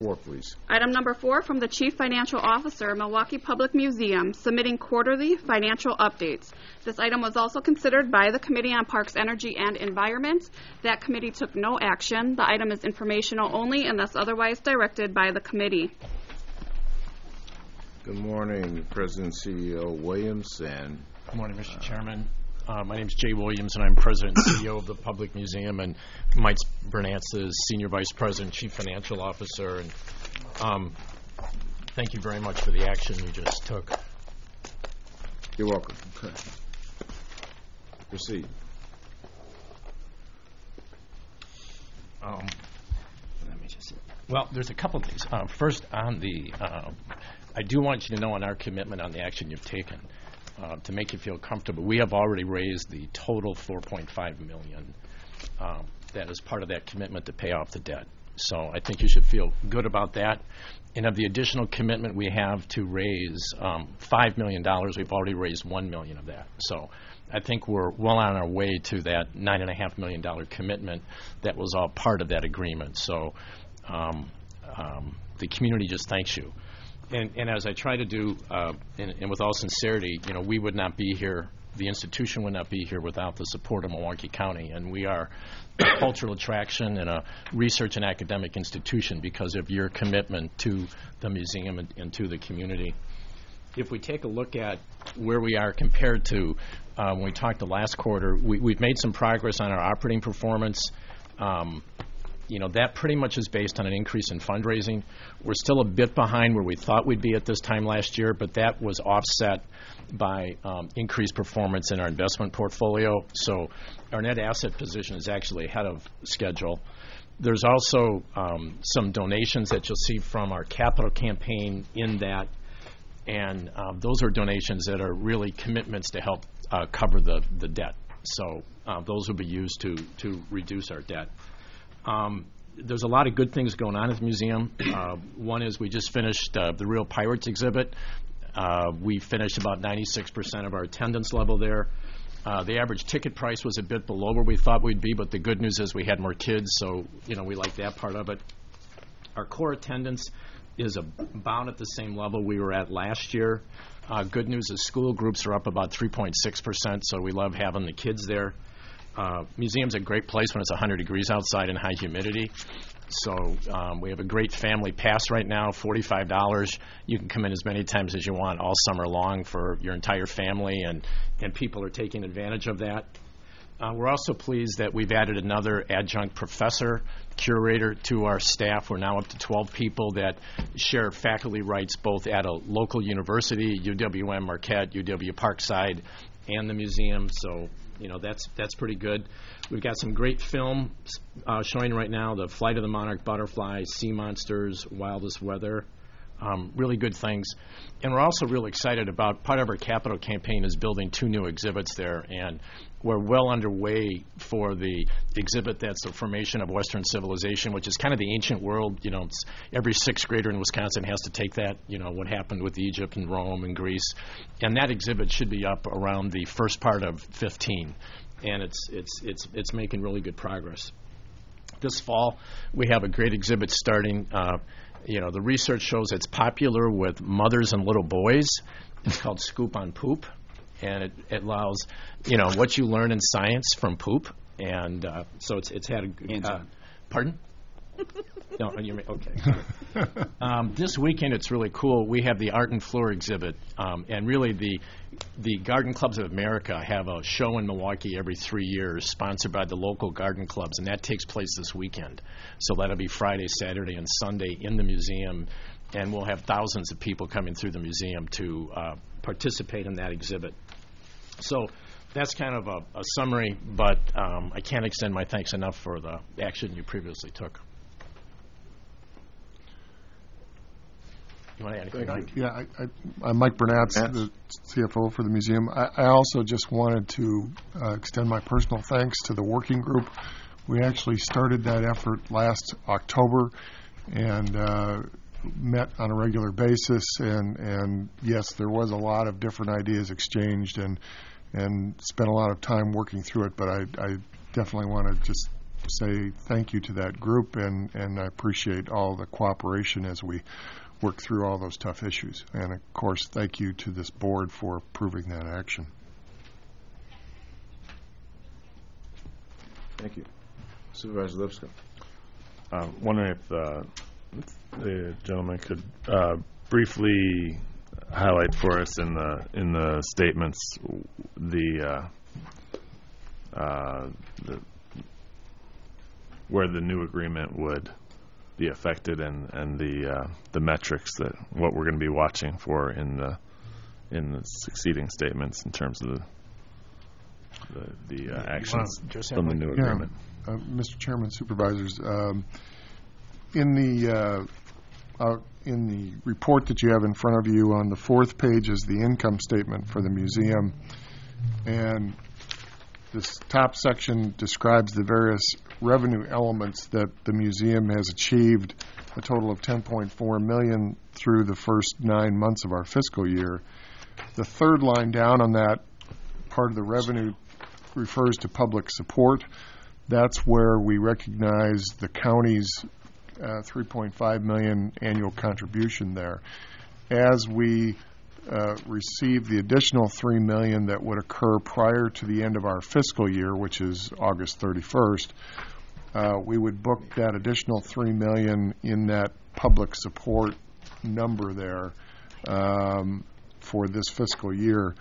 4, please. Item number 4 from the Chief Financial Officer, Milwaukee Public Museum, submitting quarterly financial updates. This item was also considered by the Committee on Parks, Energy, and Environment. That committee took no action. The item is informational only unless otherwise directed by the committee. Good morning, President CEO Williams. Good morning, Mr. Chairman. My name is Jay Williams, and I'm President and CEO of the Public Museum, and Mike Bernatz is Senior Vice President, Chief Financial Officer. And thank you very much for the action you just took. You're welcome. Proceed. Let me just see. Well, there's a couple of things. First, on the, I do want you to know on our commitment on the action you've taken. To make you feel comfortable, we have already raised the total $4.5 million that is part of that commitment to pay off the debt. So I think you should feel good about that. And of the additional commitment we have to raise $5 million, we've already raised $1 million of that. So I think we're well on our way to that $9.5 million commitment that was all part of that agreement. So the community just thanks you. And as I try to do, and with all sincerity, you know, we would not be here, the institution would not be here without the support of Milwaukee County. And we are a cultural attraction and a research and academic institution because of your commitment to the museum and to the community. If we take a look at where we are compared to when we talked the last quarter, we've made some progress on our operating performance. You know, that pretty much is based on an increase in fundraising. We're still a bit behind where we thought we'd be at this time last year, but that was offset by increased performance in our investment portfolio. So our net asset position is actually ahead of schedule. There's also some donations that you'll see from our capital campaign in that, and those are donations that are really commitments to help cover the debt. So those will be used to reduce our debt. There's a lot of good things going on at the museum. One is we just finished the Real Pirates exhibit. We finished about 96% of our attendance level there. The average ticket price was a bit below where we thought we'd be, but the good news is we had more kids, so you know we like that part of it. Our core attendance is about at the same level we were at last year. Good news is school groups are up about 3.6%, so we love having the kids there. Museum's a great place when it's 100 degrees outside and high humidity. So we have a great family pass right now, $45. You can come in as many times as you want all summer long for your entire family, and people are taking advantage of that. We're also pleased that we've added another adjunct professor, curator to our staff. We're now up to 12 people that share faculty rights both at a local university, UWM Marquette, UW Parkside, and the museum. So you know, that's pretty good. We've got some great film showing right now, The Flight of the Monarch Butterfly, Sea Monsters, Wildest Weather, really good things. And we're also really excited about part of our capital campaign is building 2 new exhibits there, and we're well underway for the exhibit that's the formation of Western civilization, which is kind of the ancient world. You know, it's every 6th grader in Wisconsin has to take that, you know, what happened with Egypt and Rome and Greece. And that exhibit should be up around the first part of 15, and it's making really good progress. This fall, we have a great exhibit starting. You know, the research shows it's popular with mothers and little boys. It's called Scoop on Poop, and it allows, you know, what you learn in science from poop. And so it's had a pardon? No, you're okay. This weekend it's really cool. We have the Art and Floor exhibit, and really the Garden Clubs of America have a show in Milwaukee every 3 years, sponsored by the local garden clubs, and that takes place this weekend. So that'll be Friday, Saturday, and Sunday in the museum, and we'll have thousands of people coming through the museum to participate in that exhibit. So that's kind of a summary, but I can't extend my thanks enough for the action you previously took. You want to add anything, Mike? Yeah, I'm Mike Bernatz, the CFO for the museum. I also just wanted to extend my personal thanks to the working group. We actually started that effort last October and met on a regular basis. And yes, there was a lot of different ideas exchanged and spent a lot of time working through it. But I definitely want to just say thank you to that group, and I appreciate all the cooperation as we work through all those tough issues. And, of course, thank you to this board for approving that action. Thank you. Supervisor Lipscomb. Wondering if the gentleman could briefly highlight for us in the statements where the new agreement would be affected, and the metrics that what we're going to be watching for in the succeeding statements in terms of the actions from the new agreement. Mr. Chairman, Supervisors, in the report that you have in front of you, on the 4th page is the income statement for the museum, and this top section describes the various revenue elements that the museum has achieved, a total of $10.4 million through the first 9 months of our fiscal year. The 3rd line down on that part of the revenue refers to public support. That's where we recognize the county's $3.5 million annual contribution there. As we receive the additional $3 million that would occur prior to the end of our fiscal year, which is August 31st, we would book that additional $3 million in that public support number there for this fiscal year.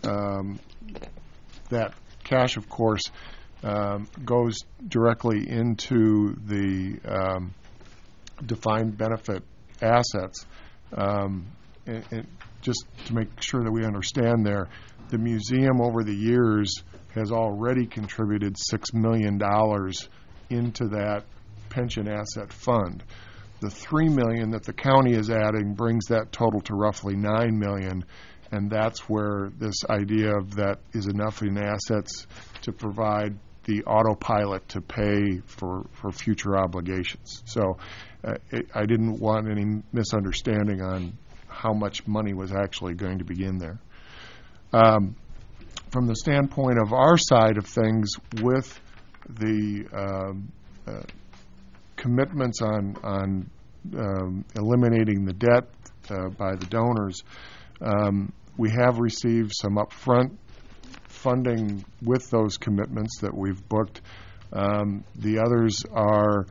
That cash, of course, goes directly into the defined benefit assets. And just to make sure that we understand there, the museum over the years has already contributed $6 million into that pension asset fund. The $3 million that the county is adding brings that total to roughly $9 million, and that's where this idea of that is enough in assets to provide the autopilot to pay for future obligations. So I didn't want any misunderstanding on how much money was actually going to be in there. From the standpoint of our side of things, with the commitments on eliminating the debt by the donors, we have received some upfront funding with those commitments that we've booked. The others are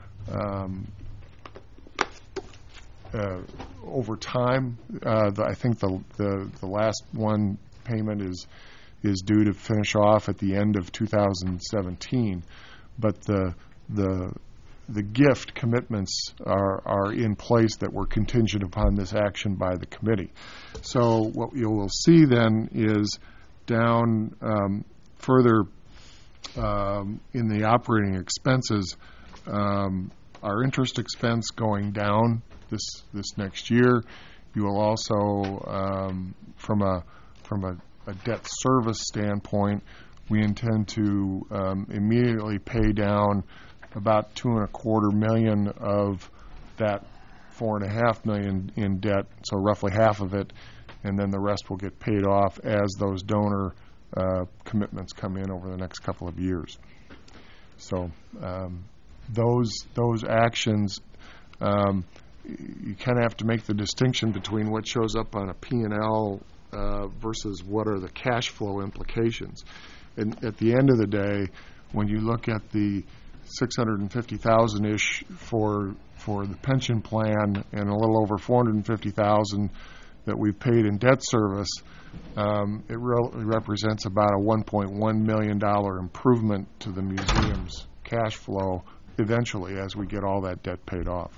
over time. I think the last one payment is due to finish off at the end of 2017, but the gift commitments are in place that were contingent upon this action by the committee. So what you will see then is down further in the operating expenses, our interest expense going down this next year. You will also, from a debt service standpoint, we intend to immediately pay down about $2.25 million of that $4.5 million in debt, so roughly half of it, and then the rest will get paid off as those donor commitments come in over the next couple of years. So those actions, you kind of have to make the distinction between what shows up on a P&L versus what are the cash flow implications. And at the end of the day, when you look at the $650,000-ish for the pension plan and a little over $450,000 that we've paid in debt service, it represents about a $1.1 million improvement to the museum's cash flow eventually as we get all that debt paid off.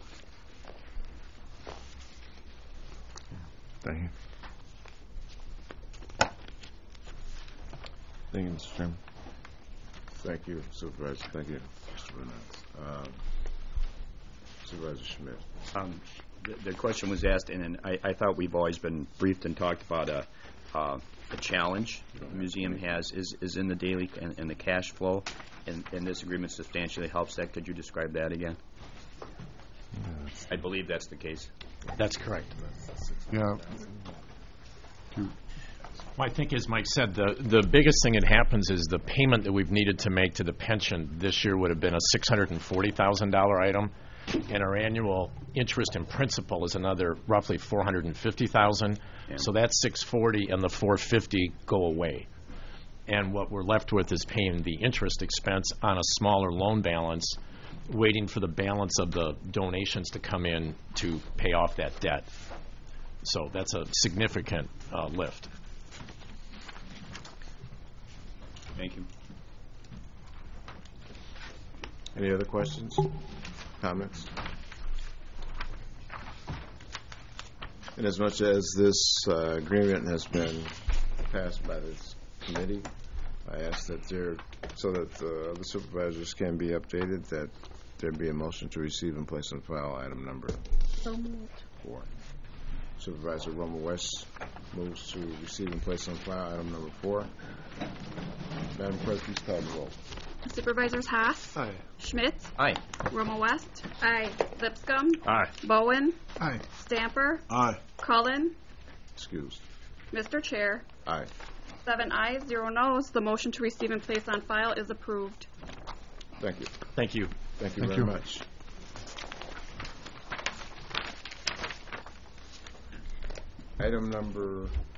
Thank you. Thank you, Mr. Chairman. Thank you, Supervisor. Thank you, Mr. Burnett. Supervisor Schmidt. The question was asked, and I thought we've always been briefed and talked about a challenge the museum has is in the daily and the cash flow, and this agreement substantially helps that. Could you describe that again? Yes. I believe that's the case. That's correct. Yeah. Well, I think, as Mike said, the biggest thing that happens is the payment that we've needed to make to the pension this year would have been a $640,000 item, and our annual interest and principal is another roughly $450,000. So that $640 and the $450 go away. And what we're left with is paying the interest expense on a smaller loan balance, waiting for the balance of the donations to come in to pay off that debt. So that's a significant lift. Thank you. Any other questions, comments? And as much as this agreement has been passed by this committee, I ask that so that the supervisors can be updated, that there be a motion to receive and place on file item number 4. Supervisor Romer West moves to receive and place on file item number 4. Madam Clerk, please call the roll. Supervisors Haas. Aye. Schmidt. Aye. Romo West. Aye. Lipscomb. Aye. Bowen. Aye. Stamper. Aye. Cullen. Excused. Mr. Chair. Aye. 7 ayes, 0 noes. The motion to receive and place on file is approved. Thank you. Thank you. Thank you Thank very you. much. Item number